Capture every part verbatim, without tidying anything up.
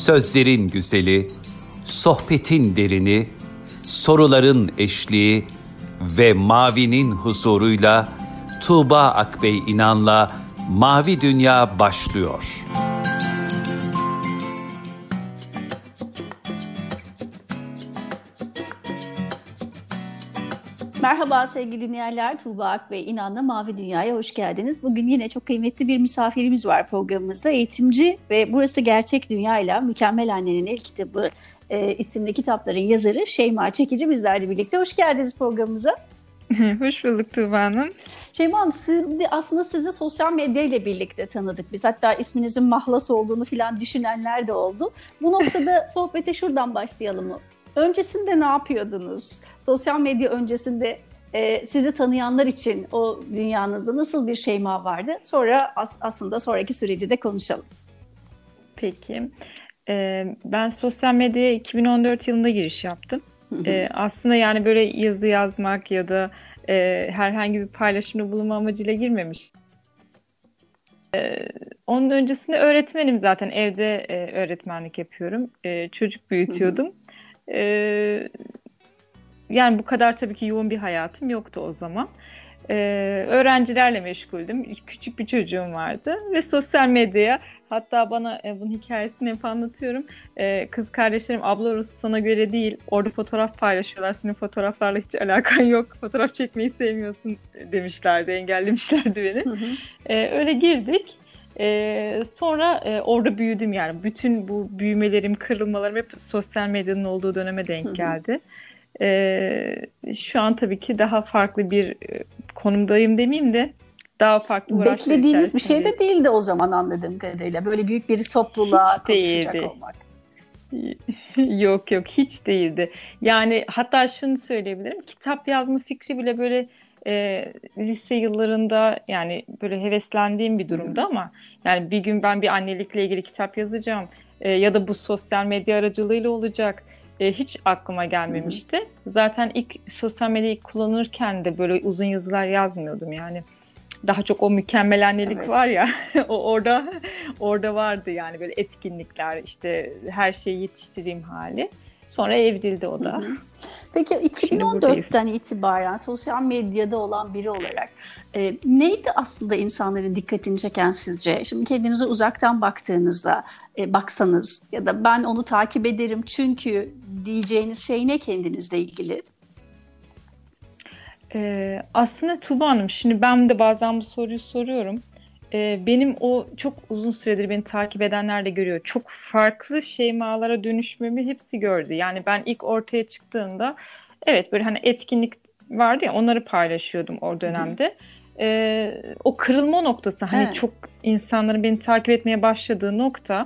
Sözlerin güzeli, sohbetin derini, soruların eşliği ve mavinin huzuruyla Tuğba Akbey İnan'la Mavi Dünya başlıyor. Merhaba sevgili dinleyenler, Tuğba Akbey İnan'la Mavi Dünya'ya hoş geldiniz. Bugün yine çok kıymetli bir misafirimiz var programımızda. Eğitimci ve Burası Gerçek Dünya'yla Mükemmel Annenin El Kitabı e, isimli kitapların yazarı Şeyma Çekici bizlerle birlikte. Hoş geldiniz programımıza. Hoş bulduk Tuğba Hanım. Şeyma Hanım, siz, aslında sizi sosyal medya ile birlikte tanıdık biz. Hatta isminizin Mahlas olduğunu falan düşünenler de oldu. Bu noktada sohbete şuradan başlayalım mı? Öncesinde ne yapıyordunuz? Sosyal medya öncesinde e, sizi tanıyanlar için o dünyanızda nasıl bir Şeyma vardı? Sonra as- aslında sonraki süreci de konuşalım. Peki. Ee, ben sosyal medyaya iki bin on dört yılında giriş yaptım. Ee, aslında yani böyle yazı yazmak ya da e, herhangi bir paylaşımda bulunma amacıyla girmemiş. Ee, onun öncesinde öğretmenim zaten. Evde e, öğretmenlik yapıyorum. E, çocuk büyütüyordum. Ee, yani bu kadar tabii ki yoğun bir hayatım yoktu o zaman. Ee, öğrencilerle meşguldüm. Küçük bir çocuğum vardı ve sosyal medyaya, hatta bana e, bunun hikayesini hep anlatıyorum. Ee, kız kardeşlerim, abla orası sana göre değil, orada fotoğraf paylaşıyorlar, senin fotoğraflarla hiç alakan yok, fotoğraf çekmeyi sevmiyorsun demişlerdi, engellemişlerdi beni. Hı hı. Ee, öyle girdik. Ee, sonra e, orada büyüdüm yani. Bütün bu büyümelerim, kırılmalarım hep sosyal medyanın olduğu döneme denk geldi. Hı hı. Ee, şu an tabii ki daha farklı bir konumdayım demeyeyim de daha farklı uğraşlar içerisinde. Beklediğiniz bir şey de değildi o zaman anladığım kadarıyla. Böyle büyük bir topluluğa hiç değildi. Konuşacak olmak. Yok yok, hiç değildi. Yani hatta şunu söyleyebilirim. Kitap yazma fikri bile böyle e, lise yıllarında yani böyle heveslendiğim bir durumda, ama yani bir gün ben bir annelikle ilgili kitap yazacağım e, ya da bu sosyal medya aracılığıyla olacak. Hiç aklıma gelmemişti. Hı hı. Zaten ilk sosyal medyayı kullanırken de böyle uzun yazılar yazmıyordum yani. Daha çok o mükemmel annelik evet. var ya, o orada orada vardı yani, böyle etkinlikler, işte her şeyi yetiştireyim hali. Sonra evrildi o da. Hı hı. Peki iki bin on dörtten itibaren sosyal medyada olan biri olarak e, neydi aslında insanların dikkatini çeken sizce? Şimdi kendinize uzaktan baktığınızda e, baksanız ya da ben onu takip ederim çünkü diyeceğiniz şey ne kendinizle ilgili? Ee, aslında Tuğba Hanım, şimdi ben de bazen bu soruyu soruyorum. Ee, benim o çok uzun süredir beni takip edenler de görüyor. Çok farklı şeymalara dönüşmemi hepsi gördü. Yani ben ilk ortaya çıktığımda evet böyle hani etkinlik vardı ya, onları paylaşıyordum o dönemde. Ee, o kırılma noktası hani evet. çok insanların beni takip etmeye başladığı nokta,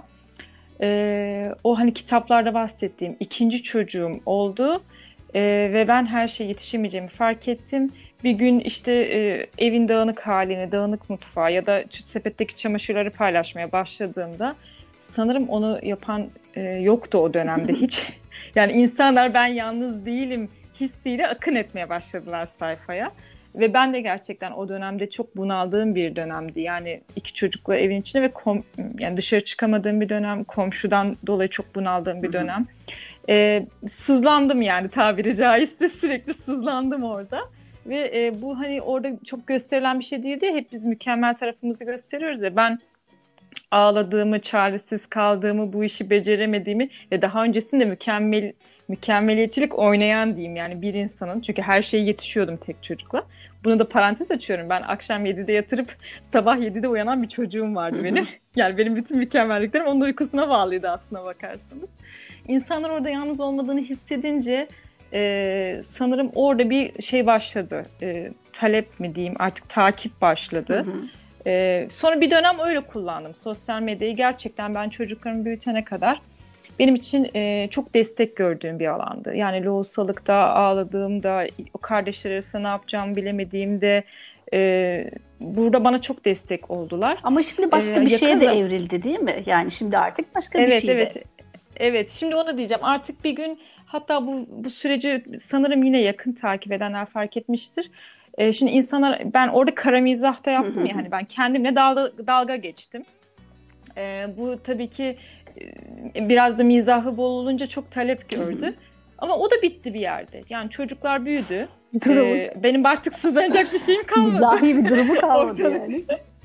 e, o hani kitaplarda bahsettiğim ikinci çocuğum oldu. Ee, ve ben her şeye yetişemeyeceğimi fark ettim. Bir gün işte e, evin dağınık halini, dağınık mutfağı ya da sepetteki çamaşırları paylaşmaya başladığımda sanırım onu yapan e, yoktu o dönemde hiç. Yani insanlar ben yalnız değilim hissiyle akın etmeye başladılar sayfaya. Ve ben de gerçekten o dönemde çok bunaldığım bir dönemdi. Yani iki çocukla evin içinde ve kom- yani dışarı çıkamadığım bir dönem, komşudan dolayı çok bunaldığım bir dönem. Ee, sızlandım yani, tabiri caizse sürekli sızlandım orada. Ve e, bu hani orada çok gösterilen bir şey değildi. Hep biz mükemmel tarafımızı gösteriyoruz ya. Ben ağladığımı, çaresiz kaldığımı, bu işi beceremediğimi ve daha öncesinde mükemmel mükemmeliyetçilik oynayan diyeyim yani bir insanın. Çünkü her şeye yetişiyordum tek çocukla. Bunu da parantez açıyorum. Ben akşam yedide yatırıp sabah yedide uyanan bir çocuğum vardı benim. Yani benim bütün mükemmelliklerim onun uykusuna bağlıydı aslına bakarsanız. İnsanlar orada yalnız olmadığını hissedince e, sanırım orada bir şey başladı. E, talep mi diyeyim, artık takip başladı. Hı hı. E, sonra bir dönem öyle kullandım sosyal medyayı. Gerçekten ben çocuklarımı büyütene kadar benim için e, çok destek gördüğüm bir alandı. Yani lohusalıkta, ağladığımda, o kardeşler arasında ne yapacağımı bilemediğimde e, burada bana çok destek oldular. Ama şimdi başka ee, bir şeye de evrildi değil mi? Yani şimdi artık başka evet, bir şey de. Evet, evet. Şimdi onu diyeceğim. Artık bir gün, hatta bu bu süreci sanırım yine yakın takip edenler fark etmiştir. Ee, şimdi insanlar, ben orada kara mizah da yaptım ya, hani ben kendimle dalga, dalga geçtim. Ee, bu tabii ki biraz da mizahı bol olunca çok talep gördü. Hı hı. Ama o da bitti bir yerde. Yani çocuklar büyüdü. Ee, benim artık sızlanacak bir şeyim kalmadı. Mizahi bir durumu kalmadı yani.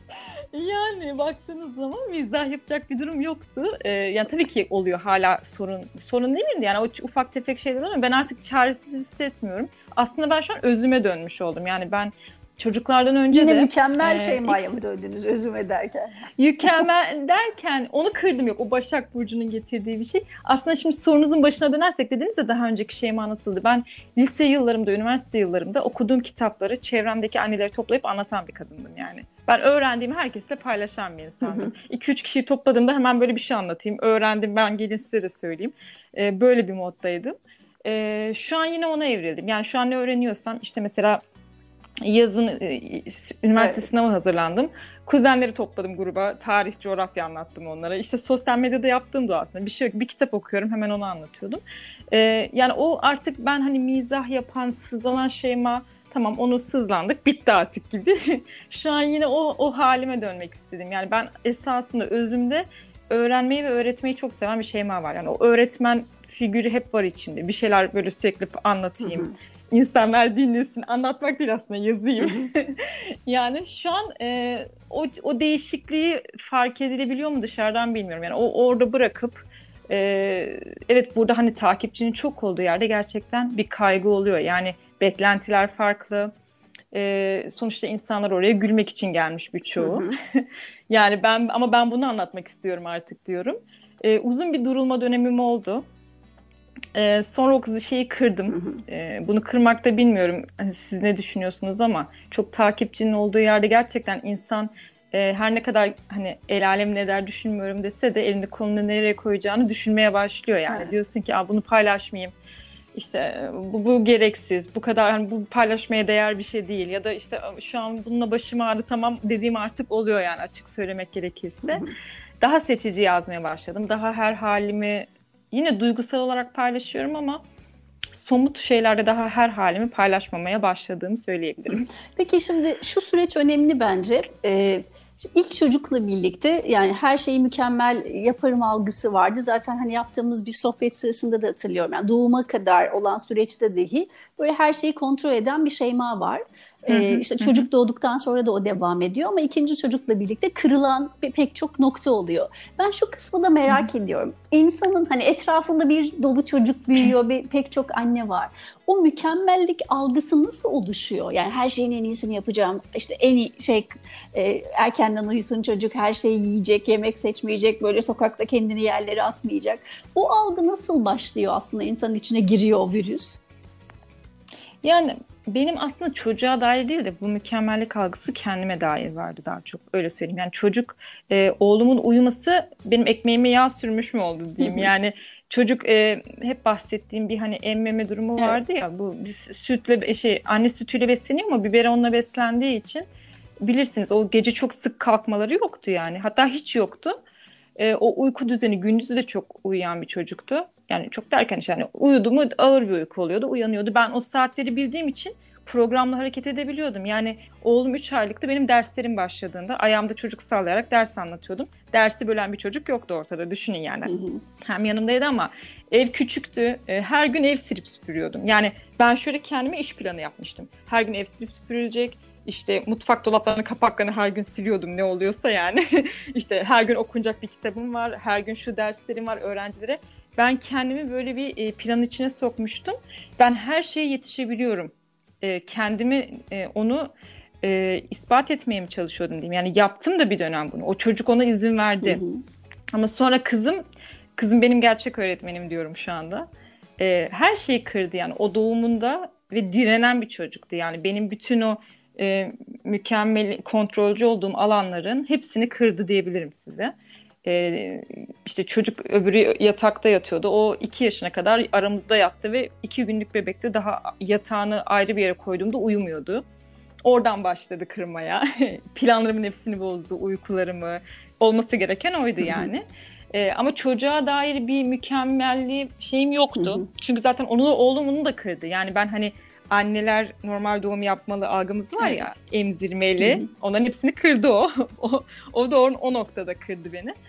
Yani baktığınız zaman mizah yapacak bir durum yoktu. Ee, yani tabii ki oluyor hala sorun. Sorun değil mi? Yani o ufak tefek şeyler ama ben artık çaresiz hissetmiyorum. Aslında ben şu an özüme dönmüş oldum. Yani ben çocuklardan önce Yine de... Yine mükemmel e, Şeyma'ya mı döndünüz özüme derken? Mükemmel derken onu kırdım, yok. O Başak Burcu'nun getirdiği bir şey. Aslında şimdi sorunuzun başına dönersek, dediniz ya daha önceki Şeyma nasıldı? Ben lise yıllarımda, üniversite yıllarımda okuduğum kitapları çevremdeki anneleri toplayıp anlatan bir kadındım yani. Ben öğrendiğimi herkesle paylaşan bir insandım. iki üç kişiyi topladığımda hemen böyle bir şey anlatayım. Öğrendim, ben gelin size de söyleyeyim. Ee, böyle bir moddaydım. Ee, şu an yine ona evrildim. Yani şu an ne öğreniyorsam işte mesela yazın e, üniversite evet. sınavı hazırlandım. Kuzenleri topladım gruba. Tarih, coğrafya anlattım onlara. İşte sosyal medyada yaptığım da aslında bir şey yok. Bir kitap okuyorum, hemen onu anlatıyordum. Ee, yani o artık ben hani mizah yapan, sızlanan Şeyma, tamam onu sızlandık, bitti artık gibi. Şu an yine o, o halime dönmek istedim. Yani ben esasında özümde öğrenmeyi ve öğretmeyi çok seven bir Şeyma var. Yani o öğretmen figürü hep var içimde. Bir şeyler böyle sürekli anlatayım. Hı hı. İnsanlar dinlesin. Anlatmak değil aslında, yazayım. Yani şu an e, o, o değişikliği fark edilebiliyor mu dışarıdan bilmiyorum. Yani o orada bırakıp e, evet, burada hani takipçinin çok olduğu yerde gerçekten bir kaygı oluyor. Yani beklentiler farklı. E, sonuçta insanlar oraya gülmek için gelmiş birçoğu. Yani ben ama ben bunu anlatmak istiyorum artık diyorum. E, uzun bir durulma dönemim oldu. Ee, sonra o kızı şeyi kırdım. Hı hı. Ee, bunu kırmakta bilmiyorum hani siz ne düşünüyorsunuz ama çok takipçinin olduğu yerde gerçekten insan e, her ne kadar hani el alem ne der düşünmüyorum dese de elini kolunu nereye koyacağını düşünmeye başlıyor yani. Evet. Diyorsun ki bunu paylaşmayayım. İşte bu, bu gereksiz, bu kadar hani bu paylaşmaya değer bir şey değil ya da işte şu an bununla başım ağrı tamam dediğim artık oluyor yani, açık söylemek gerekirse. Hı hı. Daha seçici yazmaya başladım. Daha her halimi yine duygusal olarak paylaşıyorum ama somut şeylerde daha her halimi paylaşmamaya başladığımı söyleyebilirim. Peki şimdi şu süreç önemli bence. Ee, ilk çocukla birlikte yani her şeyi mükemmel yaparım algısı vardı. Zaten hani yaptığımız bir sohbet sırasında da hatırlıyorum. Yani doğuma kadar olan süreçte dahi böyle her şeyi kontrol eden bir Şeyma var. Ee, işte çocuk doğduktan sonra da o devam ediyor ama ikinci çocukla birlikte kırılan pek çok nokta oluyor. Ben şu kısmı da merak ediyorum. İnsanın hani etrafında bir dolu çocuk büyüyor ve pek çok anne var. O mükemmellik algısı nasıl oluşuyor? Yani her şeyin en iyisini yapacağım. İşte en iyi şey e, erkenden uyusun çocuk, her şeyi yiyecek, yemek seçmeyecek, böyle sokakta kendini yerlere atmayacak. O algı nasıl başlıyor aslında, insanın içine giriyor o virüs? Yani benim aslında çocuğa dair değil de bu mükemmellik algısı kendime dair vardı daha çok, öyle söyleyeyim. Yani çocuk, e, oğlumun uyuması benim ekmeğime yağ sürmüş mü oldu diyeyim. Yani çocuk e, hep bahsettiğim bir hani emmeme durumu vardı evet. ya, bu sütle şey anne sütüyle besleniyor ama biberonla beslendiği için bilirsiniz o gece çok sık kalkmaları yoktu yani, hatta hiç yoktu. E, o uyku düzeni, gündüzü de çok uyuyan bir çocuktu. Yani çok derken işte yani uyudu mu ağır bir uyku oluyordu, uyanıyordu. Ben o saatleri bildiğim için programla hareket edebiliyordum. Yani oğlum üç aylıkta benim derslerim başladığında ayağımda çocuk sallayarak ders anlatıyordum. Dersi bölen bir çocuk yoktu ortada, düşünün yani. Hı hı. Hem yanımdaydı ama ev küçüktü. Her gün ev silip süpürüyordum. Yani ben şöyle kendime iş planı yapmıştım. Her gün ev silip süpürülecek. İşte mutfak dolaplarını, kapaklarını her gün siliyordum ne oluyorsa yani. İşte her gün okunacak bir kitabım var. Her gün şu derslerim var öğrencilere. Ben kendimi böyle bir planın içine sokmuştum. Ben her şeye yetişebiliyorum. Kendimi onu ispat etmeye mi çalışıyordum diyeyim. Yani yaptım da bir dönem bunu. O çocuk ona izin verdi. Hı hı. Ama sonra kızım, kızım benim gerçek öğretmenim diyorum şu anda. Her şeyi kırdı yani o doğumunda ve direnen bir çocuktu. Yani benim bütün o e, mükemmel kontrolcü olduğum alanların hepsini kırdı diyebilirim size. Ee, işte çocuk öbürü yatakta yatıyordu. O iki yaşına kadar aramızda yattı ve iki günlük bebekte daha yatağını ayrı bir yere koyduğumda uyumuyordu. Oradan başladı kırmaya. Planlarımın hepsini bozdu, uykularımı. Olması gereken oydu yani. Ee, ama çocuğa dair bir mükemmelliği şeyim yoktu. Hı hı. Çünkü zaten onu da, oğlum onu da kırdı. Yani ben hani anneler normal doğum yapmalı algımız var ya, emzirmeli. Hı hı. Onların hepsini kırdı o. o, o da o, o noktada kırdı beni.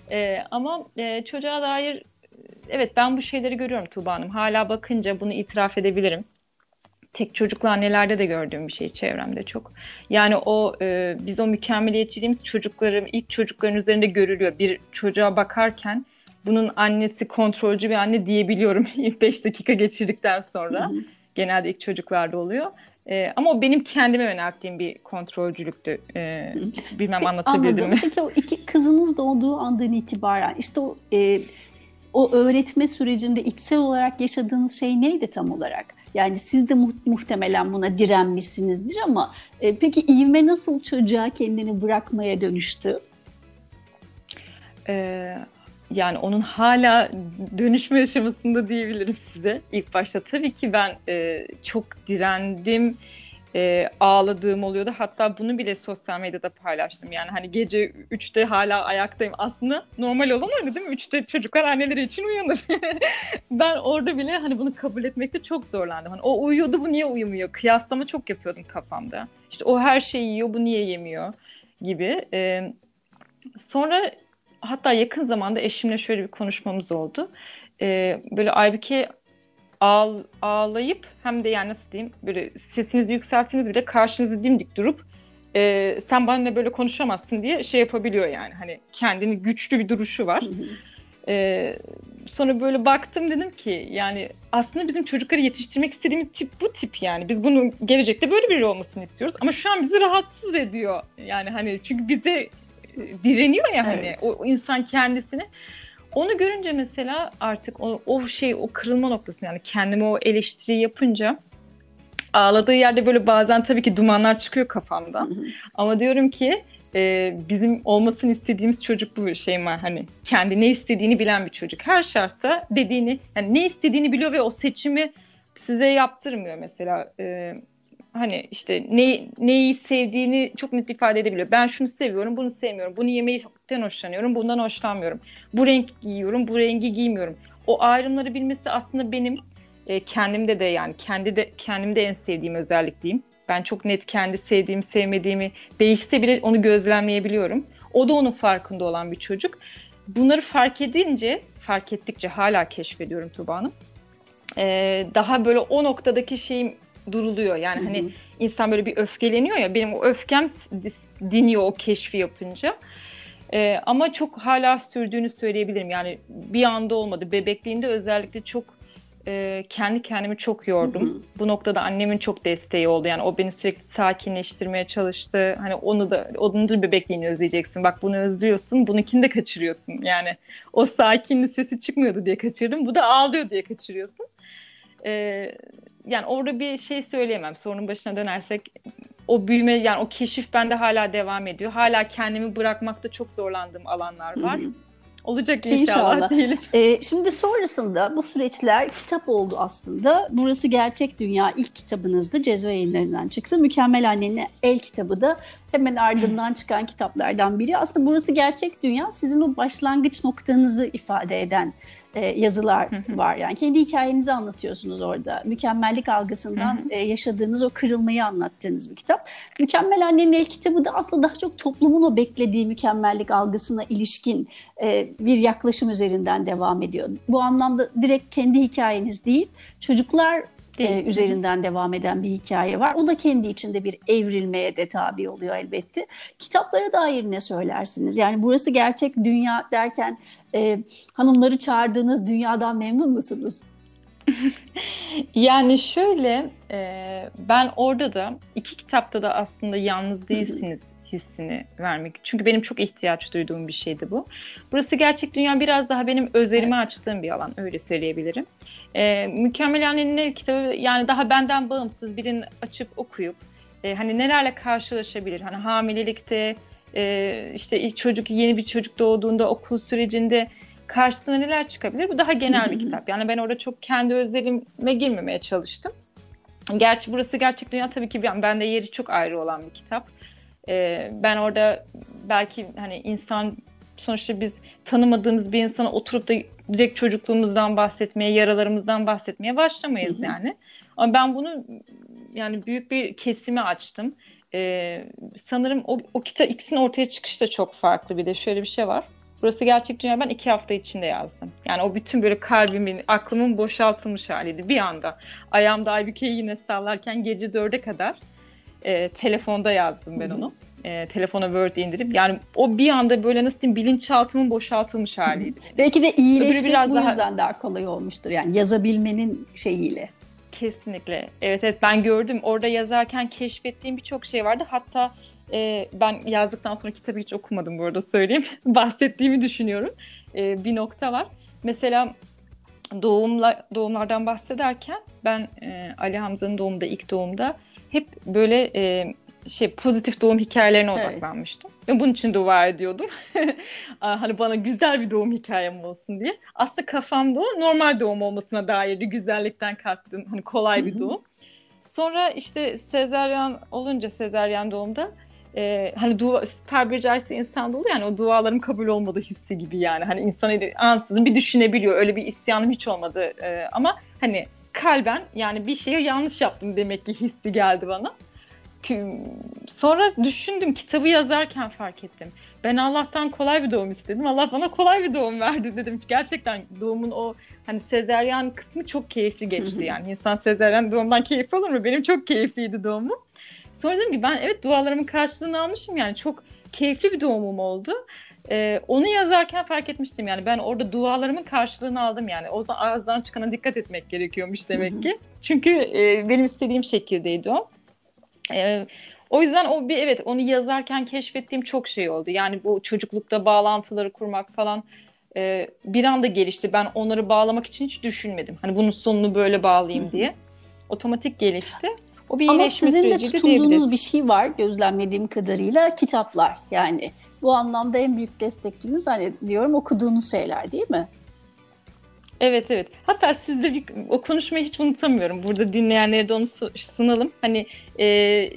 E, ama e, çocuğa dair evet ben bu şeyleri görüyorum Tuğba Hanım. Hala bakınca bunu itiraf edebilirim. Tek çocuklu annelerde de gördüğüm bir şey çevremde çok. Yani o e, biz o mükemmeliyetçiliğimiz çocukların ilk çocukların üzerinde görülüyor. Bir çocuğa bakarken bunun annesi kontrolcü bir anne diyebiliyorum ilk beş dakika geçirdikten sonra. Hı hı. Genelde ilk çocuklarda oluyor. E, ama o benim kendime yönelttiğim bir kontrolcülüktü. E, bilmem anlatabildim Anladım. mi? Peki o iki kızınız doğduğu andan itibaren işte o e, o öğretme sürecinde içsel olarak yaşadığınız şey neydi tam olarak? Yani siz de mu- muhtemelen buna direnmişsinizdir ama e, peki ivme nasıl çocuğa kendini bırakmaya dönüştü? Ee, Yani onun hala dönüşme aşamasında diyebilirim size. İlk başta tabii ki ben e, çok direndim, e, ağladığım oluyordu. Hatta bunu bile sosyal medyada paylaştım. Yani hani gece üçte hala ayaktayım. Aslında normal olan öyle değil mi? üçte çocuklar anneleri için uyanır. Ben orada bile hani bunu kabul etmekte çok zorlandım. Hani o uyuyordu, bu niye uyumuyor? Kıyaslama çok yapıyordum kafamda. İşte o her şeyi yiyor, bu niye yemiyor gibi. Ee, Sonra hatta yakın zamanda eşimle şöyle bir konuşmamız oldu. Ee, böyle Aybüke ağl ağlayıp hem de yani nasıl diyeyim böyle sesinizi yükseltiniz bile karşınızda dimdik durup e, sen benimle böyle konuşamazsın diye şey yapabiliyor yani. Hani kendini güçlü bir duruşu var. Hı hı. Ee, Sonra böyle baktım dedim ki yani aslında bizim çocukları yetiştirmek istediğimiz tip bu tip yani. Biz bunun gelecekte böyle biri olmasını istiyoruz ama şu an bizi rahatsız ediyor. Yani hani çünkü bize direniyor ya hani Evet. o, o insan kendisini. Onu görünce mesela artık o, o şey o kırılma noktası yani kendime o eleştiriyi yapınca ağladığı yerde böyle bazen tabii ki dumanlar çıkıyor kafamdan. Hı hı. Ama diyorum ki e, bizim olmasını istediğimiz çocuk bu şey var hani kendi ne istediğini bilen bir çocuk. Her şartta dediğini yani ne istediğini biliyor ve o seçimi size yaptırmıyor mesela. E, Hani işte ne, neyi sevdiğini çok net ifade edebiliyor. Ben şunu seviyorum, bunu sevmiyorum. Bunu yemekten hoşlanıyorum, bundan hoşlanmıyorum. Bu renk giyiyorum, bu rengi giymiyorum. O ayrımları bilmesi aslında benim e, kendimde de yani kendi de kendimde en sevdiğim özellik diyeyim. Ben çok net kendi sevdiğimi, sevmediğimi değişse bile onu gözlemleyebiliyorum. O da onun farkında olan bir çocuk. Bunları fark edince, fark ettikçe hala keşfediyorum Tuğba Hanım. Ee, daha böyle o noktadaki şeyim duruluyor. Yani Hı hani hı. insan böyle bir öfkeleniyor ya benim o öfkem diniyor o keşfi yapınca. Ee, ama çok hala sürdüğünü söyleyebilirim. Yani bir anda olmadı. Bebekliğimde özellikle çok e, kendi kendimi çok yordum. Hı hı. Bu noktada annemin çok desteği oldu. Yani o beni sürekli sakinleştirmeye çalıştı. Hani onu da onun da bebekliğini özleyeceksin. Bak bunu özlüyorsun. Bununkini de kaçırıyorsun. Yani o sakinli sesi çıkmıyordu diye kaçırdım. Bu da ağlıyor diye kaçırıyorsun. Ee, Yani orada bir şey söyleyemem. Sorunun başına dönersek o büyüme yani o keşif bende hala devam ediyor. Hala kendimi bırakmakta çok zorlandığım alanlar Hı var. hı. Olacak inşallah, İnşallah. diyelim. Ee, şimdi sonrasında bu süreçler kitap oldu aslında. Burası Gerçek Dünya ilk kitabınızdı. Cezve Yayınları'ndan çıktı. Mükemmel Annenin El kitabı da hemen ardından çıkan kitaplardan biri. Aslında Burası Gerçek Dünya sizin o başlangıç noktanızı ifade eden e, yazılar var. Yani kendi hikayenizi anlatıyorsunuz orada. Mükemmellik algısından e, yaşadığınız o kırılmayı anlattığınız bir kitap. Mükemmel Annenin El kitabı da aslında daha çok toplumun o beklediği mükemmellik algısına ilişkin e, bir yaklaşım üzerinden devam ediyor. Bu anlamda direkt kendi hikayeniz değil, çocuklar e, üzerinden devam eden bir hikaye var. O da kendi içinde bir evrilmeye de tabi oluyor elbette. Kitaplara dair ne söylersiniz? Yani burası gerçek dünya derken e, hanımları çağırdığınız dünyadan memnun musunuz? Yani şöyle e, ben orada da iki kitapta da aslında yalnız değilsiniz hissini vermek. Çünkü benim çok ihtiyaç duyduğum bir şeydi bu. Burası Gerçek Dünya biraz daha benim özelime Evet. açtığım bir alan, öyle söyleyebilirim. E, Mükemmel Annenin El kitabı yani daha benden bağımsız birinin açıp okuyup e, hani nelerle karşılaşabilir? Hani hamilelikte e, işte çocuk yeni bir çocuk doğduğunda okul sürecinde karşısına neler çıkabilir? Bu daha genel bir kitap. Yani ben orada çok kendi özelime girmemeye çalıştım. Gerçi burası Gerçek Dünya tabii ki ben, bende yeri çok ayrı olan bir kitap. Ee, ben orada belki hani insan sonuçta biz tanımadığımız bir insana oturup da direkt çocukluğumuzdan bahsetmeye, yaralarımızdan bahsetmeye başlamayız yani. Ama ben bunu yani büyük bir kesimi açtım. Ee, sanırım o, o kitap ikisinin ortaya çıkışı da çok farklı. Bir de şöyle bir şey var. Burası Gerçek Dünya ben iki hafta içinde yazdım. Yani o bütün böyle kalbimin, aklımın boşaltılmış haliydi bir anda. Ayağımda Aybüke'yi yine sallarken gece dörde kadar e, telefonda yazdım ben onu. E, telefona Word indirip yani o bir anda böyle nasıl diyeyim bilinçaltımın boşaltılmış haliydi. Belki de iyileşmek biraz bu daha... yüzden daha kolay olmuştur. Yani yazabilmenin şeyiyle. Kesinlikle. Evet evet ben gördüm. Orada yazarken keşfettiğim birçok şey vardı. Hatta e, ben yazdıktan sonra kitabı hiç okumadım bu arada söyleyeyim. Bahsettiğimi düşünüyorum. E, bir nokta var. Mesela doğumla doğumlardan bahsederken ben e, Ali Hamza'nın doğumunda ilk doğumda hep böyle e, şey pozitif doğum hikayelerine Evet. odaklanmıştım. Ve bunun için dua ediyordum. Hani bana güzel bir doğum hikayem olsun diye. Aslında kafamda o normal doğum olmasına dairdi. Güzellikten kastım hani kolay bir doğum. Sonra işte sezaryen olunca sezaryen doğumda e, hani dua, tabiri caizse insanda oluyor yani o dualarım kabul olmadı hissi gibi yani. Hani insan ansızın bir düşünebiliyor. Öyle bir isyanım hiç olmadı. E, ama hani kalben yani bir şeyi yanlış yaptım demek ki hissi geldi bana. Sonra düşündüm, kitabı yazarken fark ettim. Ben Allah'tan kolay bir doğum istedim. Allah bana kolay bir doğum verdi dedim. Gerçekten doğumun o hani sezaryen kısmı çok keyifli geçti yani. İnsan sezaryen doğumdan keyif alır mı? Benim çok keyifliydi doğumum. Sonra dedim ki ben evet dualarımın karşılığını almışım yani çok keyifli bir doğumum oldu. Ee, onu yazarken fark etmiştim yani ben orada dualarımın karşılığını aldım yani. O da ağızdan çıkana dikkat etmek gerekiyormuş demek ki. Çünkü e, benim istediğim şekildeydi o. Ee, o yüzden o bir evet onu yazarken keşfettiğim çok şey oldu. Yani bu çocuklukta bağlantıları kurmak falan e, bir anda gelişti. Ben onları bağlamak için hiç düşünmedim. Hani bunun sonunu böyle bağlayayım diye. Otomatik gelişti. O bir Ama iyileşme sizin de süreciydi tutunduğunuz diyebiliriz. bir şey var gözlemlediğim kadarıyla kitaplar. Yani bu anlamda en büyük destekçiniz hani diyorum okuduğunuz şeyler değil mi? Evet evet. Hatta sizde bir, o konuşmayı hiç unutamıyorum. Burada dinleyenlere de onu sunalım. Hani e,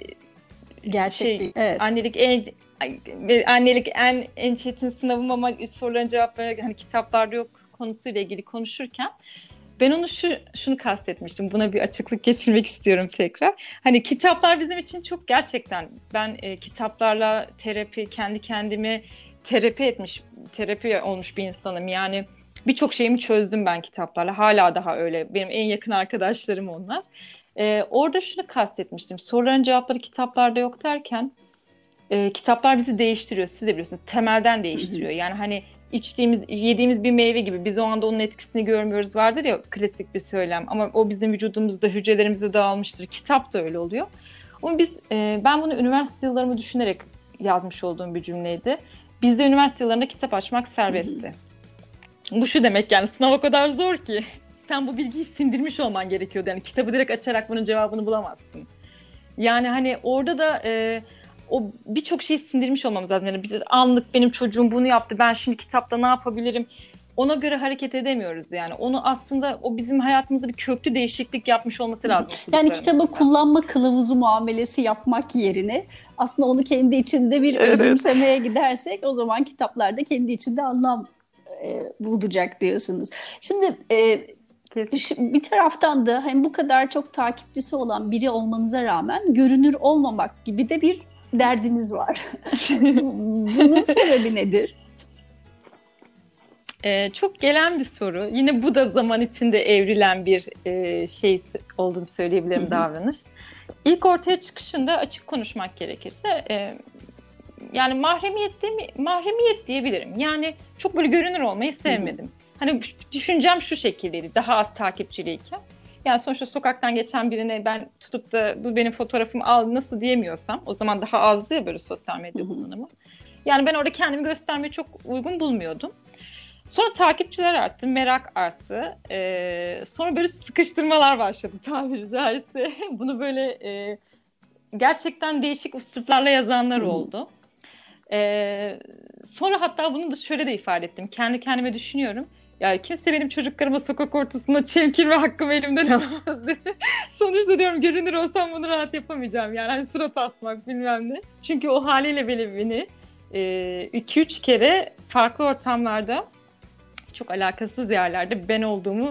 Gerçek şey, evet. annelik en annelik en en çetin sınavım ama soruların cevapları hani kitaplarda yok konusuyla ilgili konuşurken ben onu şu şunu kastetmiştim. Buna bir açıklık getirmek istiyorum tekrar. Hani kitaplar bizim için çok gerçekten ben e, kitaplarla terapi kendi kendimi terapi etmiş terapi olmuş bir insanım. Yani birçok şeyimi çözdüm ben kitaplarla. Hala daha öyle. Benim en yakın arkadaşlarım onlar. Ee, orada şunu kastetmiştim. Soruların cevapları kitaplarda yok derken e, kitaplar bizi değiştiriyor. Siz de biliyorsunuz. Temelden değiştiriyor. Yani hani içtiğimiz, yediğimiz bir meyve gibi biz o anda onun etkisini görmüyoruz vardır ya klasik bir söylem. Ama o bizim vücudumuzda, hücrelerimize dağılmıştır. Kitap da öyle oluyor. Ama biz, e, ben bunu üniversite yıllarımı düşünerek yazmış olduğum bir cümleydi. Bizde üniversite yıllarında kitap açmak serbestti. Bu şu demek yani sınav o kadar zor ki sen bu bilgiyi sindirmiş olman gerekiyordu. Yani kitabı direkt açarak bunun cevabını bulamazsın. Yani hani orada da e, o birçok şeyi sindirmiş olmamız lazım. Yani biz anlık benim çocuğum bunu yaptı ben şimdi kitapta ne yapabilirim? Ona göre hareket edemiyoruz yani. Onu aslında o bizim hayatımızda bir köklü değişiklik yapmış olması lazım. Yani kitabı kullanma kılavuzu muamelesi yapmak yerine aslında onu kendi içinde bir Evet. özümsemeye gidersek o zaman kitaplarda kendi içinde anlam e, bulacak diyorsunuz. Şimdi e, bir taraftan da hani bu kadar çok takipçisi olan biri olmanıza rağmen görünür olmamak gibi de bir derdiniz var. Bunun sebebi nedir? Ee, çok gelen bir soru. Yine bu da zaman içinde evrilen bir e, şey olduğunu söyleyebilirim, hı-hı, davranış. İlk ortaya çıkışında açık konuşmak gerekirse e, yani mahremiyet değil mi? Mahremiyet diyebilirim. Yani çok böyle görünür olmayı sevmedim. Hı-hı. Hani düşüncem şu şekildeydi daha az takipçiliyken. Yani sonuçta sokaktan geçen birine ben tutup da bu benim fotoğrafımı al nasıl diyemiyorsam o zaman daha azdı ya böyle sosyal medya kullanımı. Yani ben orada kendimi göstermeyi çok uygun bulmuyordum. Sonra takipçiler arttı, merak arttı. Ee, sonra böyle sıkıştırmalar başladı tabiri caizse. Bunu böyle e, gerçekten değişik üsluplarla yazanlar oldu. Ee, sonra hatta bunu da şöyle de ifade ettim. Kendi kendime düşünüyorum. Ya kimse benim çocuklarıma sokak ortasında çemkirme hakkımı elimden alamaz dedi. Sonuçta diyorum görünür olsam bunu rahat yapamayacağım. Yani hani surat asmak bilmem ne. Çünkü o haliyle beni, beni iki üç kere farklı ortamlarda çok alakasız yerlerde ben olduğumu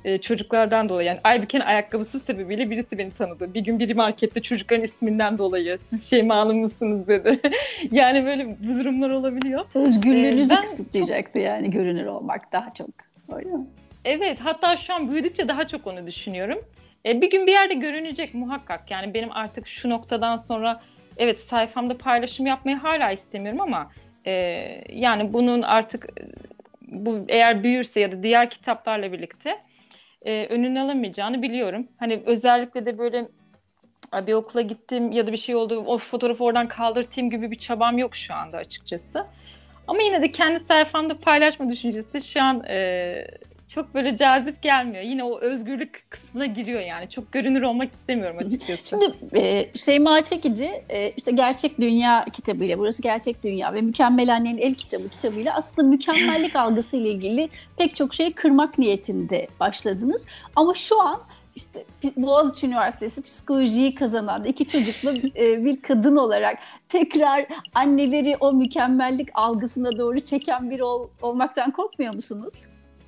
e, çocuklardan dolayı. Yani Aybüke'nin ayakkabısı sebebiyle birisi beni tanıdı. Bir gün biri markette çocukların isminden dolayı siz Şeyma Hanım mısınız dedi. Yani böyle bu durumlar olabiliyor. Özgürlüğünüzü Ee, kısıtlayacaktı çok... yani görünür olmak daha çok. Öyle mi? Evet, hatta şu an büyüdükçe daha çok onu düşünüyorum. E, bir gün bir yerde görünecek muhakkak. Yani benim artık şu noktadan sonra evet sayfamda paylaşım yapmayı hala istemiyorum ama e, yani bunun artık bu eğer büyürse ya da diğer kitaplarla birlikte e, önünü alamayacağını biliyorum. Hani özellikle de böyle bir okula gittim ya da bir şey oldu, o fotoğrafı oradan kaldırtayım gibi bir çabam yok şu anda açıkçası. Ama yine de kendi sayfamda paylaşma düşüncesi şu an e, çok böyle cazip gelmiyor. Yine o özgürlük kısmına giriyor yani. Çok görünür olmak istemiyorum açıkçası. Şimdi e, Şeyma Çekici e, işte Gerçek Dünya kitabıyla, burası Gerçek Dünya ve Mükemmel Annenin El Kitabı kitabıyla aslında mükemmellik algısı ile ilgili pek çok şey kırmak niyetinde başladınız. Ama şu an İşte Boğaziçi Üniversitesi psikolojiyi kazanan iki çocuklu bir kadın olarak tekrar anneleri o mükemmellik algısına doğru çeken biri ol, olmaktan korkmuyor musunuz?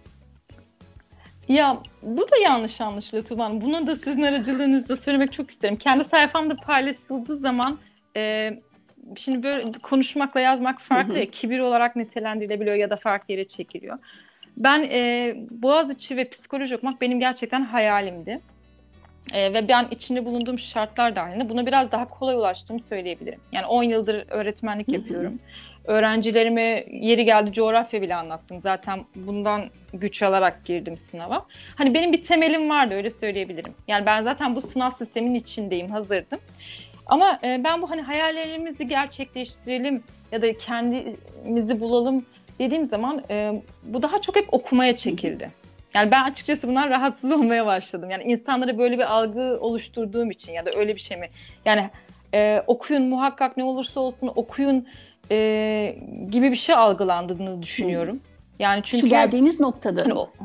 Ya bu da yanlış anlaşılıyor Tuğba Hanım. Bunu da sizin aracılığınızla söylemek çok isterim. Kendi sayfamda paylaşıldığı zaman e, şimdi böyle konuşmakla yazmak farklı ya, kibir olarak nitelendirilebiliyor ya da farklı yere çekiliyor. Ben e, Boğaziçi ve psikoloji okumak benim gerçekten hayalimdi. E, ve ben içinde bulunduğum şartlar dahilinde buna biraz daha kolay ulaştığımı söyleyebilirim. Yani on yıldır öğretmenlik yapıyorum. Öğrencilerime yeri geldi coğrafya bile anlattım. Zaten bundan güç alarak girdim sınava. Hani benim bir temelim vardı, öyle söyleyebilirim. Yani ben zaten bu sınav sisteminin içindeyim, hazırdım. Ama e, ben bu hani hayallerimizi gerçekleştirelim ya da kendimizi bulalım dediğim zaman e, bu daha çok hep okumaya çekildi. Yani ben açıkçası bundan rahatsız olmaya başladım. Yani insanlara böyle bir algı oluşturduğum için ya da öyle bir şey mi? Yani e, okuyun muhakkak ne olursa olsun okuyun e, gibi bir şey algılandığını düşünüyorum. Yani çünkü şu geldiğiniz noktada. Hani o,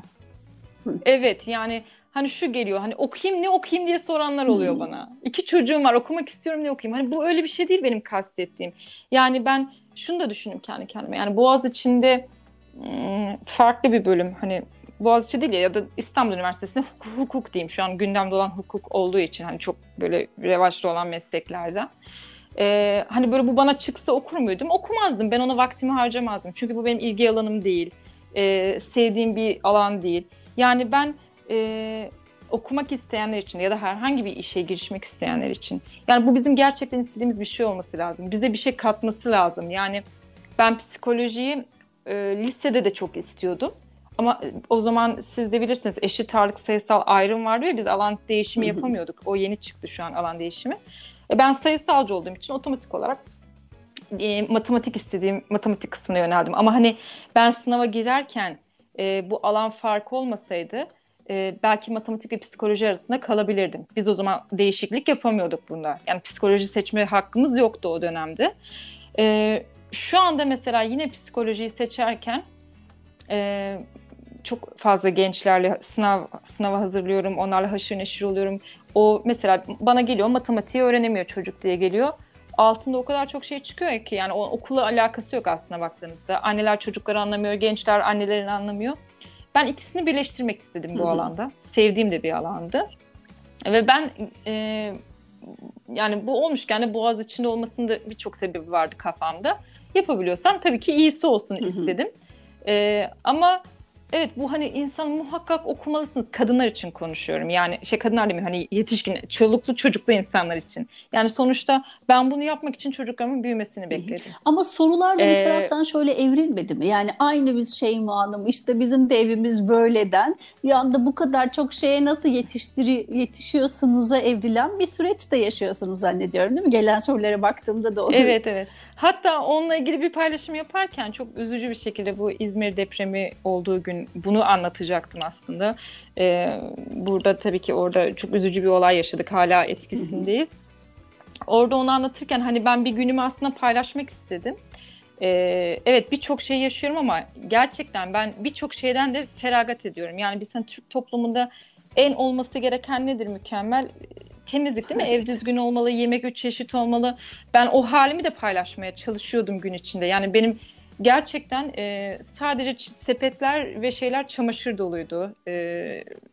evet yani hani şu geliyor, hani okuyayım ne okuyayım diye soranlar oluyor bana. İki çocuğum var, okumak istiyorum, ne okuyayım? Hani bu öyle bir şey değil benim kastettiğim. Yani ben şunu da düşündüm kendi kendime. Yani Boğaziçi'nde farklı bir bölüm, hani Boğaziçi değil ya da İstanbul Üniversitesi'nde hukuk, hukuk diyeyim. Şu an gündemde olan hukuk olduğu için hani çok böyle revaçta olan mesleklerden. Ee, hani böyle bu bana çıksa okur muydum? Okumazdım. Ben ona vaktimi harcamazdım. Çünkü bu benim ilgi alanım değil. Ee, sevdiğim bir alan değil. Yani ben e, okumak isteyenler için ya da herhangi bir işe girişmek isteyenler için. Yani bu bizim gerçekten istediğimiz bir şey olması lazım. Bize bir şey katması lazım. Yani ben psikolojiyi e, lisede de çok istiyordum. Ama o zaman siz de bilirsiniz eşit ağırlık sayısal ayrım vardı ve biz alan değişimi yapamıyorduk. O yeni çıktı şu an alan değişimi. E ben sayısalcı olduğum için otomatik olarak e, matematik istediğim matematik kısmına yöneldim. Ama hani ben sınava girerken e, bu alan farkı olmasaydı e, belki matematik ve psikoloji arasında kalabilirdim. Biz o zaman değişiklik yapamıyorduk bunda. Yani psikoloji seçme hakkımız yoktu o dönemde. E, şu anda mesela yine psikolojiyi seçerken e, çok fazla gençlerle sınav sınava hazırlıyorum. Onlarla haşır neşir oluyorum. O mesela bana geliyor, matematiği öğrenemiyor çocuk diye geliyor. Altında o kadar çok şey çıkıyor ki yani o, okula alakası yok aslında baktığınızda. Anneler çocukları anlamıyor, gençler annelerini anlamıyor. Ben ikisini birleştirmek istedim bu alanda. Sevdiğim de bir alandı. Ve ben e, yani bu olmuşken de Boğaziçi'nde olmasının da birçok sebebi vardı kafamda. Yapabiliyorsam tabii ki iyisi olsun istedim. E, ama evet bu hani insan muhakkak okumalısınız. Kadınlar için konuşuyorum. Yani şey kadınlar demiyorum hani yetişkin, çoluklu çocuklu insanlar için. Yani sonuçta ben bunu yapmak için çocuklarımın büyümesini bekledim. Ama sorular da bir Ee, taraftan şöyle evrilmedi mi? Yani aynı biz Şeyma Hanım işte bizim de evimiz böyleden bir anda bu kadar çok şeye nasıl yetiştiri yetişiyorsunuz'a evrilen bir süreç de yaşıyorsunuz zannediyorum değil mi? Gelen sorulara baktığımda da o. Evet evet. Hatta onunla ilgili bir paylaşım yaparken çok üzücü bir şekilde bu İzmir depremi olduğu gün bunu anlatacaktım aslında. Ee, burada tabii ki orada çok üzücü bir olay yaşadık. Hala etkisindeyiz. Orada onu anlatırken hani ben bir günümü aslında paylaşmak istedim. Ee, evet birçok şey yaşıyorum ama gerçekten ben birçok şeyden de feragat ediyorum. Yani biz hani Türk toplumunda en olması gereken nedir mükemmel? Temizlik değil mi? Evet. Ev düzgün olmalı, yemek üç çeşit olmalı. Ben o halimi de paylaşmaya çalışıyordum gün içinde. Yani benim gerçekten e, sadece sepetler ve şeyler çamaşır doluydu. E,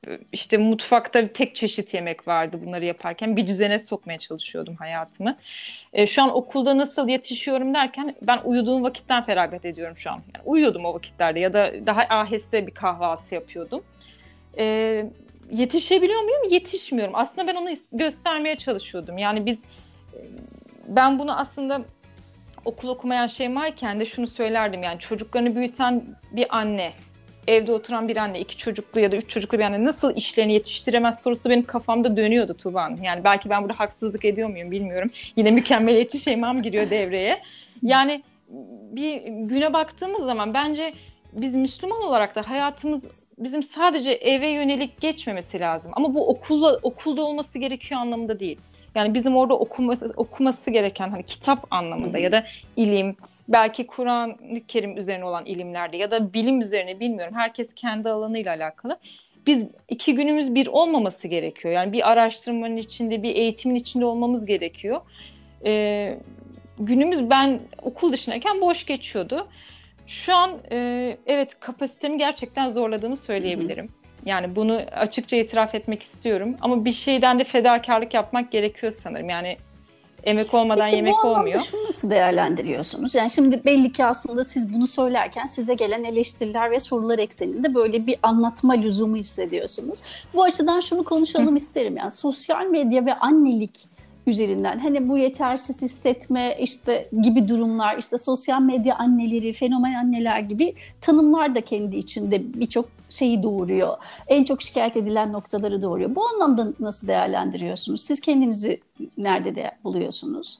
işte mutfakta tek çeşit yemek vardı bunları yaparken. Bir düzene sokmaya çalışıyordum hayatımı. E, şu an okulda nasıl yetişiyorum derken ben uyuduğum vakitten feragat ediyorum şu an. Yani uyuyordum o vakitlerde ya da daha aheste bir kahvaltı yapıyordum. E, yetişebiliyor muyum? Yetişmiyorum. Aslında ben onu göstermeye çalışıyordum. Yani biz, ben bunu aslında okul okumayan Şeyma'yken de şunu söylerdim. Yani çocuklarını büyüten bir anne, evde oturan bir anne, iki çocuklu ya da üç çocuklu bir anne nasıl işlerini yetiştiremez sorusu benim kafamda dönüyordu Tuğba Hanım. Yani belki ben burada haksızlık ediyor muyum bilmiyorum. Yine mükemmeliyetçi Şeyma'm giriyor devreye. Yani bir güne baktığımız zaman bence biz Müslüman olarak da hayatımız bizim sadece eve yönelik geçmemesi lazım. Ama bu okulla, okulda olması gerekiyor anlamında değil. Yani bizim orada okuması, okuması gereken hani kitap anlamında ya da ilim, belki Kur'an-ı Kerim üzerine olan ilimlerde ya da bilim üzerine bilmiyorum. Herkes kendi alanıyla alakalı. Biz iki günümüz bir olmaması gerekiyor. Yani bir araştırmanın içinde, bir eğitimin içinde olmamız gerekiyor. Ee, günümüz ben okul dışındayken boş geçiyordu. Şu an e, evet kapasitemi gerçekten zorladığımı söyleyebilirim. Yani bunu açıkça itiraf etmek istiyorum. Ama bir şeyden de fedakarlık yapmak gerekiyor sanırım. Yani emek olmadan Peki, yemek olmuyor. Peki bu anlamda şunu nasıl değerlendiriyorsunuz? Yani şimdi belli ki aslında siz bunu söylerken size gelen eleştiriler ve sorular ekseninde böyle bir anlatma lüzumu hissediyorsunuz. Bu açıdan şunu konuşalım Hı. isterim. Yani sosyal medya ve annelik üzerinden hani bu yetersiz hissetme işte gibi durumlar, işte sosyal medya anneleri, fenomen anneler gibi tanımlar da kendi içinde birçok şeyi doğuruyor. En çok şikayet edilen noktaları doğuruyor. Bu anlamda nasıl değerlendiriyorsunuz? Siz kendinizi nerede de buluyorsunuz?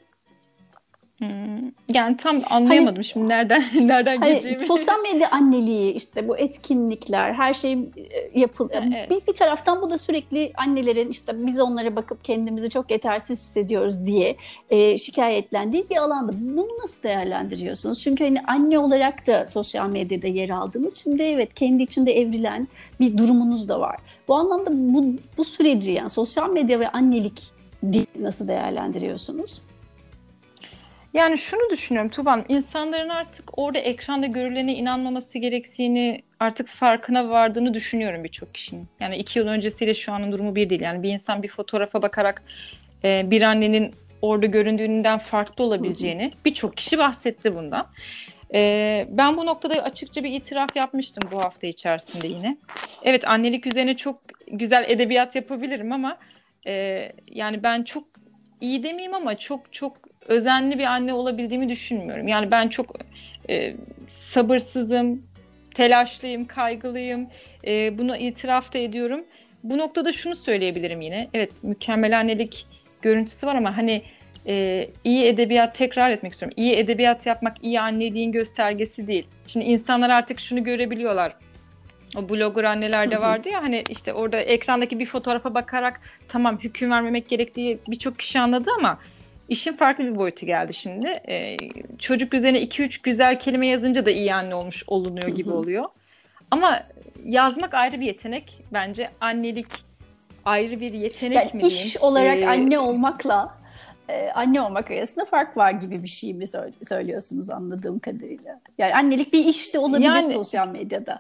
Hmm. Yani tam anlayamadım hani, şimdi nereden nereden hani gireceğimi. Sosyal medya anneliği, işte bu etkinlikler, her şey yapılıyor. Evet. Bir, bir taraftan bu da sürekli annelerin işte biz onlara bakıp kendimizi çok yetersiz hissediyoruz diye e, şikayetlendiği bir alanda. Bunu nasıl değerlendiriyorsunuz? Çünkü hani anne olarak da sosyal medyada yer aldınız. Şimdi evet kendi içinde evrilen bir durumunuz da var. Bu anlamda bu, bu süreci yani sosyal medya ve annelik nasıl değerlendiriyorsunuz? Yani şunu düşünüyorum Tuğba Hanım, insanların artık orada ekranda görülene inanmaması gerektiğini, artık farkına vardığını düşünüyorum birçok kişinin. Yani iki yıl öncesiyle şu anın durumu bir değil. Yani bir insan bir fotoğrafa bakarak e, bir annenin orada göründüğünden farklı olabileceğini birçok kişi bahsetti bundan. E, ben bu noktada açıkça bir itiraf yapmıştım bu hafta içerisinde yine. Evet, annelik üzerine çok güzel edebiyat yapabilirim ama e, yani ben çok iyi demeyeyim ama çok çok özenli bir anne olabildiğimi düşünmüyorum. Yani ben çok e, sabırsızım, telaşlıyım, kaygılıyım. E, bunu itiraf da ediyorum. Bu noktada şunu söyleyebilirim yine. Evet, mükemmel annelik görüntüsü var ama hani e, iyi edebiyat, tekrar etmek istiyorum. İyi edebiyat yapmak iyi anneliğin göstergesi değil. Şimdi insanlar artık şunu görebiliyorlar. O blogger annelerde vardı ya hani işte orada ekrandaki bir fotoğrafa bakarak tamam hüküm vermemek gerektiği birçok kişi anladı ama İşin farklı bir boyutu geldi şimdi. Ee, çocuk üzerine iki üç güzel kelime yazınca da iyi anne olmuş olunuyor gibi oluyor. Ama yazmak ayrı bir yetenek. Bence annelik ayrı bir yetenek yani mi diyeyim? İş olarak ee, anne olmakla e, anne olmak arasında fark var gibi bir şey mi söylüyorsunuz anladığım kadarıyla? Yani annelik bir iş de olabilir yani, sosyal medyada.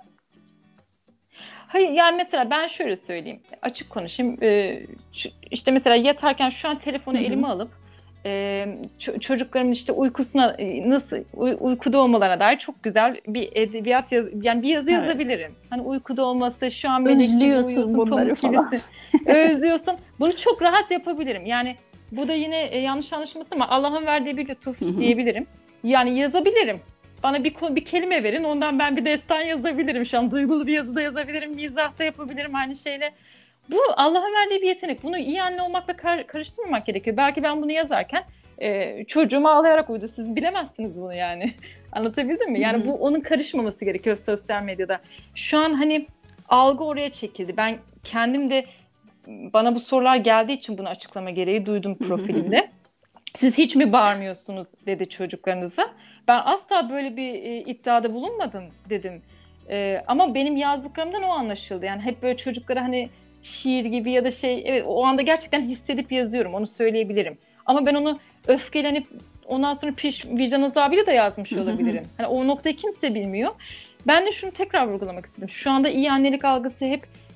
Hayır yani mesela ben şöyle söyleyeyim. Açık konuşayım. Ee, işte mesela yatarken şu an telefonu Hı-hı. elime alıp Ee, çocuklarımın işte uykusuna nasıl uy- uykuda olmalarına dair çok güzel bir edebiyat yaz yani bir yazı evet. yazabilirim. Hani uykuda olması şu an böyle özlüyorsun bunları falan. Özlüyorsun. Bunu çok rahat yapabilirim. Yani bu da yine e, yanlış anlaşılmasın ama Allah'ın verdiği bir lütuf diyebilirim. Yani yazabilirim. Bana bir bir kelime verin, ondan ben bir destan yazabilirim. Şu an duygulu bir yazı da yazabilirim, mizah da yapabilirim aynı şeyle. Bu Allah'ın verdiği bir yetenek. Bunu iyi anne olmakla kar- karıştırmamak gerekiyor. Belki ben bunu yazarken e, çocuğum ağlayarak uyudu. Siz bilemezsiniz bunu yani. Anlatabildim mi? Yani bu onun karışmaması gerekiyor sosyal medyada. Şu an hani algı oraya çekildi. Ben kendim de bana bu sorular geldiği için bunu açıklama gereği duydum profilimde. Siz hiç mi bağırmıyorsunuz dedi çocuklarınıza. Ben asla böyle bir e, iddiada bulunmadım dedim. E, ama benim yazdıklarımdan o anlaşıldı. Yani hep böyle çocuklara hani şiir gibi ya da şey, evet o anda gerçekten hissedip yazıyorum, onu söyleyebilirim. Ama ben onu öfkelenip ondan sonra piş, vicdan azabıyla da yazmış olabilirim. Hani o noktayı kimse bilmiyor. Ben de şunu tekrar vurgulamak istedim. Şu anda iyi annelik algısı hep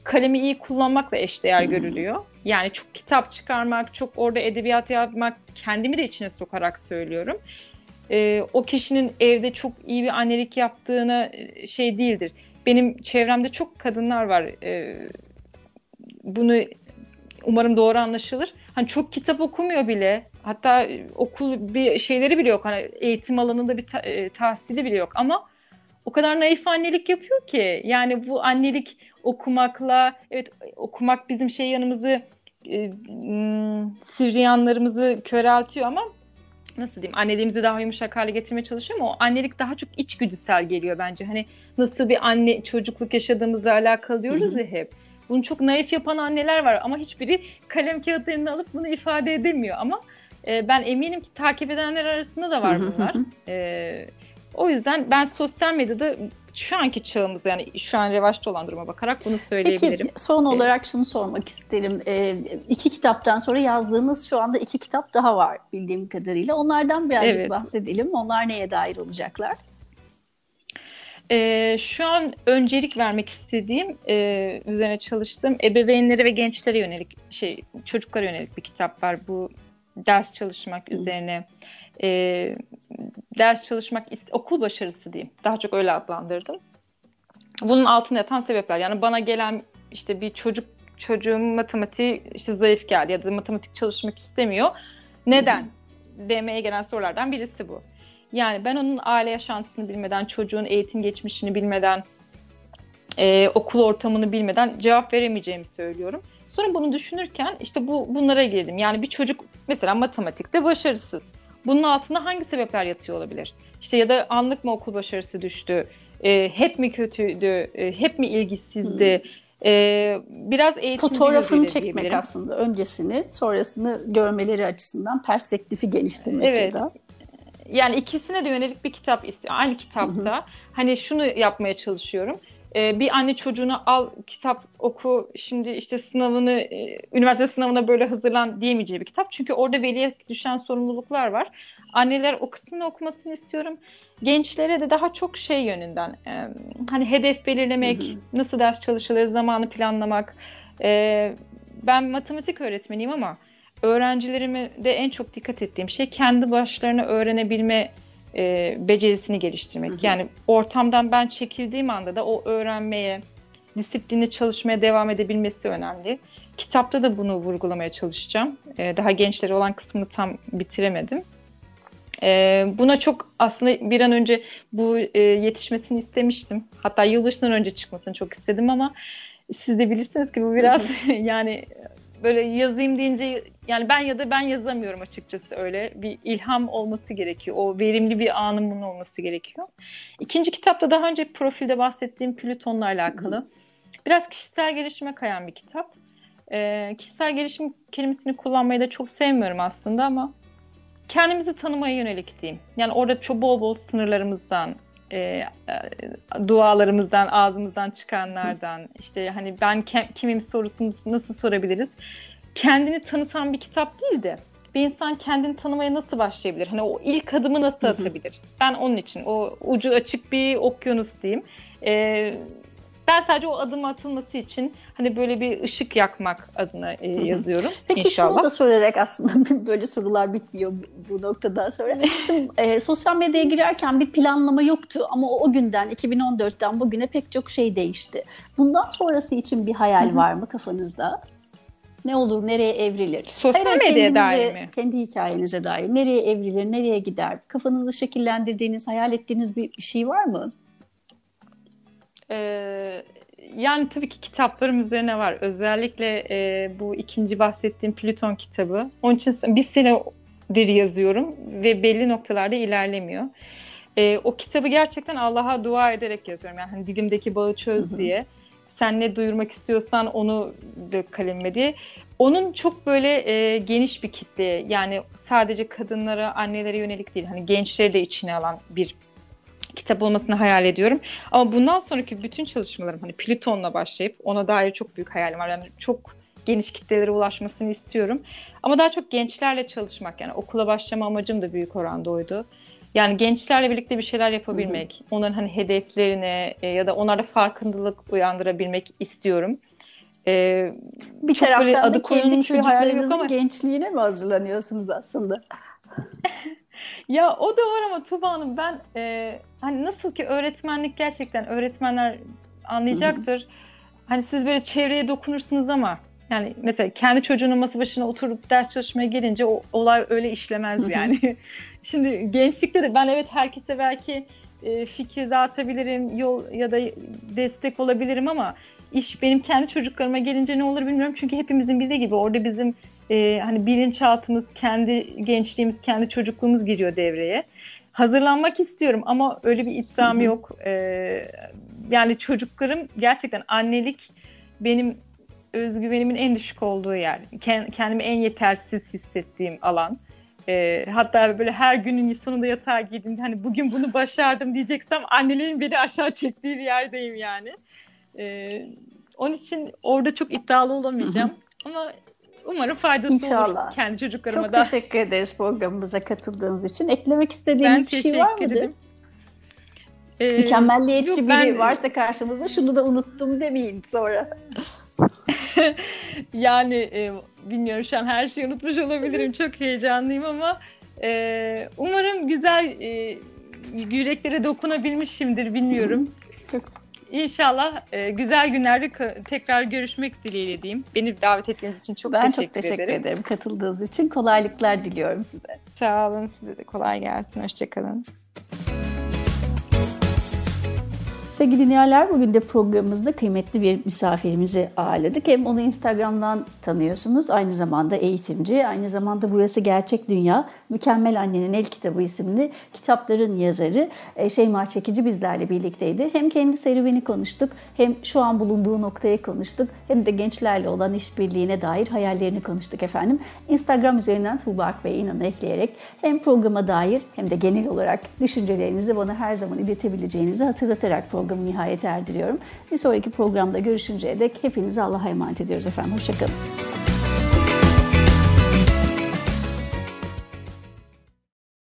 kalemi iyi kullanmakla eşdeğer görülüyor. Yani çok kitap çıkarmak, çok orada edebiyat yapmak, kendimi de içine sokarak söylüyorum. Ee, o kişinin evde çok iyi bir annelik yaptığına şey değildir. Benim çevremde çok kadınlar var. Ee, bunu umarım doğru anlaşılır. Hani çok kitap okumuyor bile. Hatta okul bir şeyleri bile yok. Hani eğitim alanında bir ta- e, tahsili bile yok. Ama o kadar naif annelik yapıyor ki. Yani bu annelik okumakla, evet okumak bizim şey yanımızı, e, m, sivri yanlarımızı köreltiyor ama nasıl diyeyim, anneliğimizi daha yumuşak hale getirmeye çalışıyor ama o annelik daha çok içgüdüsel geliyor bence. Hani nasıl bir anne çocukluk yaşadığımızla alakalı diyoruz ya hep. Bunu çok naif yapan anneler var ama hiçbiri kalem kağıtlarını alıp bunu ifade edemiyor. Ama e, ben eminim ki takip edenler arasında da var bunlar. E, o yüzden ben sosyal medyada şu anki çağımızda, yani şu an revaçta olan duruma bakarak bunu söyleyebilirim. Peki son olarak şunu sormak isterim. E, iki kitaptan sonra yazdığınız şu anda iki kitap daha var bildiğim kadarıyla. Onlardan birazcık Evet. bahsedelim. Onlar neye dair olacaklar? Ee, şu an öncelik vermek istediğim, e, üzerine çalıştığım ebeveynlere ve gençlere yönelik, şey çocuklara yönelik bir kitap var. Bu ders çalışmak üzerine, e, ders çalışmak, okul başarısı diyeyim. Daha çok öyle adlandırdım. Bunun altında yatan sebepler. Yani bana gelen işte bir çocuk, çocuğum matematiği işte zayıf geldi ya da matematik çalışmak istemiyor. Neden? Demeye gelen sorulardan birisi bu. Yani ben onun aile yaşantısını bilmeden, çocuğun eğitim geçmişini bilmeden, e, okul ortamını bilmeden cevap veremeyeceğimi söylüyorum. Sonra bunu düşünürken işte bu bunlara girdim. Yani bir çocuk mesela matematikte başarısız. Bunun altında hangi sebepler yatıyor olabilir? İşte ya da anlık mı okul başarısı düştü? E, hep mi kötüydü? E, hep mi ilgisizdi? E, biraz eğitim fotoğrafını çekmek aslında. Öncesini, sonrasını görmeleri açısından perspektifi geliştirmek. Evet. Ya da. Yani ikisine de yönelik bir kitap istiyor. Aynı kitapta. Hı hı. Hani şunu yapmaya çalışıyorum. Ee, bir anne çocuğuna al kitap oku, şimdi işte sınavını, e, üniversite sınavına böyle hazırlan diyemeyeceği bir kitap. Çünkü orada veliye düşen sorumluluklar var. Anneler o kısmını okumasını istiyorum. Gençlere de daha çok şey yönünden, e, hani hedef belirlemek, hı hı. nasıl ders çalışılır, zamanı planlamak. E, ben matematik öğretmeniyim ama öğrencilerime de en çok dikkat ettiğim şey kendi başlarına öğrenebilme e, becerisini geliştirmek. Hı hı. Yani ortamdan ben çekildiğim anda da o öğrenmeye, disiplinli çalışmaya devam edebilmesi önemli. Kitapta da bunu vurgulamaya çalışacağım. E, daha gençlere olan kısmını tam bitiremedim. E, buna çok aslında bir an önce bu e, yetişmesini istemiştim. Hatta yılbaşından önce çıkmasını çok istedim ama siz de bilirsiniz ki bu biraz yani böyle yazayım deyince, yani ben ya da ben yazamıyorum açıkçası, öyle bir ilham olması gerekiyor. O verimli bir anımın olması gerekiyor. İkinci kitapta daha önce profilde bahsettiğim Plüton'la alakalı. Biraz kişisel gelişime kayan bir kitap. Ee, kişisel gelişim kelimesini kullanmayı da çok sevmiyorum aslında ama kendimizi tanımaya yönelik diyeyim. Yani orada çok bol bol sınırlarımızdan, e, e, dualarımızdan, ağzımızdan çıkanlardan, işte hani ben ke- kimim sorusunu nasıl sorabiliriz? Kendini tanıtan bir kitap değil de bir insan kendini tanımaya nasıl başlayabilir? Hani o ilk adımı nasıl atabilir? Ben onun için o ucu açık bir okyanus diyeyim. Ee, ben sadece o adım atılması için hani böyle bir ışık yakmak adına e, yazıyorum. Peki İnşallah. şunu da sorarak aslında böyle sorular bitmiyor bu noktadan sonra. Şimdi e, sosyal medyaya girerken bir planlama yoktu ama o, o günden iki bin on dörtten bugüne pek çok şey değişti. Bundan sonrası için bir hayal Hı-hı. var mı kafanızda? Ne olur, nereye evrilir? Sosyal Hayır, medyaya dair mi? Kendi hikayenize dair. Nereye evrilir, nereye gider? Kafanızda şekillendirdiğiniz, hayal ettiğiniz bir, bir şey var mı? Ee, yani tabii ki kitaplarım üzerine var. Özellikle e, bu ikinci bahsettiğim Plüton kitabı. Onun için bir senedir yazıyorum ve belli noktalarda ilerlemiyor. E, o kitabı gerçekten Allah'a dua ederek yazıyorum. Yani hani dilimdeki bağı çöz Hı-hı. diye. Sen ne duyurmak istiyorsan onu dök kalemime diye. Onun çok böyle e, geniş bir kitle, yani sadece kadınlara, annelere yönelik değil, hani gençleri de içine alan bir kitap olmasını hayal ediyorum. Ama bundan sonraki bütün çalışmalarım hani Plüton'la başlayıp ona dair çok büyük hayalim var. Yani çok geniş kitlelere ulaşmasını istiyorum. Ama daha çok gençlerle çalışmak, yani okula başlama amacım da büyük oranda oydu. Yani gençlerle birlikte bir şeyler yapabilmek, hı hı. onların hani hedeflerine e, ya da onlarda farkındalık uyandırabilmek istiyorum. Ee, Bir çok böyle taraftan da adı kendi konulmuş bir hayalim yok çocuklarınızın ama gençliğine mi hazırlanıyorsunuz aslında? ya o da var ama Tuğba Hanım ben e, hani nasıl ki öğretmenlik gerçekten öğretmenler anlayacaktır. Hani siz böyle çevreye dokunursunuz ama yani mesela kendi çocuğunun masa başına oturup ders çalışmaya gelince o olay öyle işlemez yani. Şimdi gençlikte de ben evet herkese belki e, fikir dağıtabilirim, yol ya da destek olabilirim ama iş benim kendi çocuklarıma gelince ne olur bilmiyorum. Çünkü hepimizin bildiği gibi orada bizim e, hani bilinçaltımız, kendi gençliğimiz, kendi çocukluğumuz giriyor devreye. Hazırlanmak istiyorum ama öyle bir iddiam yok. E, yani çocuklarım gerçekten annelik benim özgüvenimin en düşük olduğu yer. Kendimi en yetersiz hissettiğim alan. E, hatta böyle her günün sonunda yatağa girdiğimde hani bugün bunu başardım diyeceksem anneliğin beni aşağı çektiği bir yerdeyim yani. E, onun için orada çok iddialı olamayacağım. Ama umarım faydası İnşallah. olur kendi çocuklarıma Çok da. Çok teşekkür ederiz programımıza katıldığınız için. Eklemek istediğiniz Ben bir şey var mıdır? ederim. Ee, Mükemmelliyetçi yok, biri ben... varsa karşımızda şunu da unuttum demeyin sonra. yani e, bilmiyorum şu an her şeyi unutmuş olabilirim. Çok heyecanlıyım ama e, umarım güzel e, yüreklere dokunabilmişimdir bilmiyorum. Çok İnşallah e, güzel günlerde ka- tekrar görüşmek dileğiyle diyeyim. Beni davet ettiğiniz için çok ben teşekkür ederim. Ben çok teşekkür ederim. ederim katıldığınız için. Kolaylıklar diliyorum size. Sağ olun, size de kolay gelsin. Hoşçakalın. Sevgili dinleyenler, bugün de programımızda kıymetli bir misafirimizi ağırladık. Hem onu Instagram'dan tanıyorsunuz, aynı zamanda eğitimci, aynı zamanda Burası Gerçek Dünya, Mükemmel Annenin El Kitabı isimli kitapların yazarı Şeyma Çekici bizlerle birlikteydi. Hem kendi serüveni konuştuk, hem şu an bulunduğu noktaya konuştuk, hem de gençlerle olan işbirliğine dair hayallerini konuştuk efendim. Instagram üzerinden Tuğba Akbey İnan'ı ekleyerek hem programa dair hem de genel olarak düşüncelerinizi bana her zaman iletebileceğinizi hatırlatarak programı nihayete erdiriyorum. Bir sonraki programda görüşünceye dek hepinizi Allah'a emanet ediyoruz efendim. Hoşçakalın.